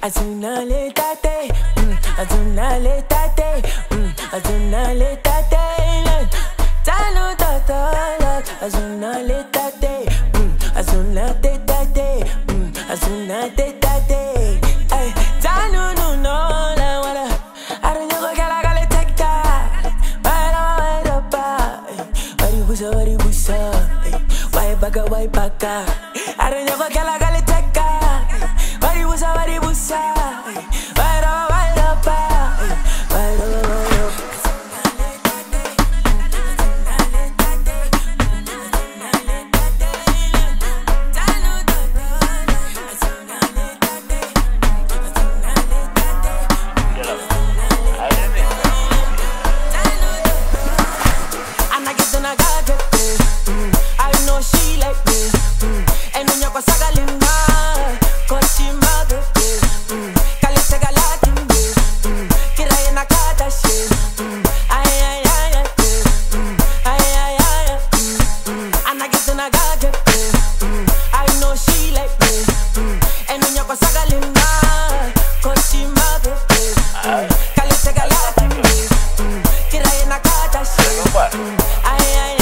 Azuna le tate, azuna le tate, azuna le tate. Tanu tata, azuna le tate, azuna te tate, azuna te tate. Ay, tanu no no la wala. Aranya ko kala kala tekta. Wala pa. Wari busa. Wai baka. Aranya ko kala kala tekta. Wari busa. Wala pa. I know she like me, and when you're sagalina, cause she mother me, kalite galati me, kira na kata she, ay, and I get na gaje, I know she like me, and when you're sagalina, cause she mother me, kalite galati me, kira na kata she, ay.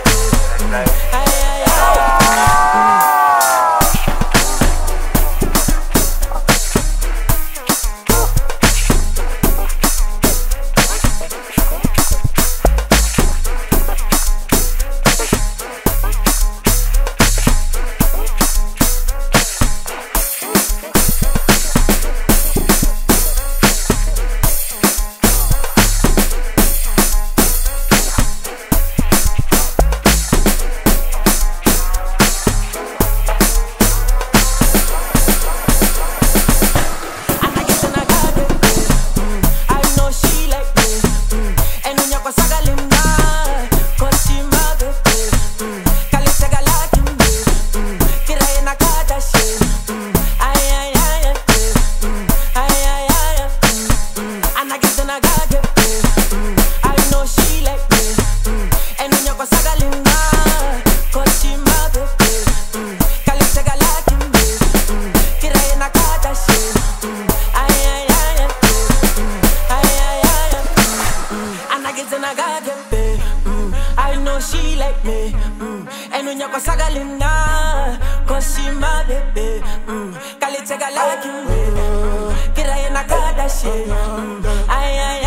I know she like me, and when you're sagalina, cause she my baby, kalite galaki me, kira na kada she, ay.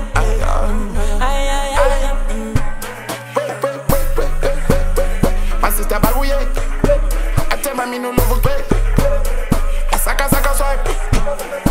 My sister barouye, I tell my me no love play, saka swipe.